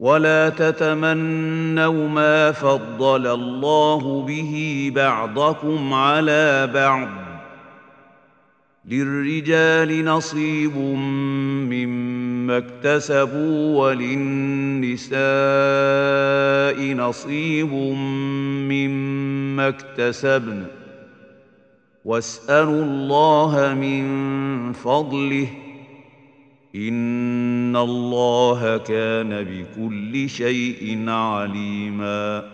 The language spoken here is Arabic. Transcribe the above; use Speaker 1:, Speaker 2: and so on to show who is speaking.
Speaker 1: ولا تتمنوا ما فضل الله به بعضكم على بعض للرجال نصيب مما اكتسبوا وللنساء نصيب مما اكتسبن واسألوا الله من فضله إن الله كان بكل شيء عليما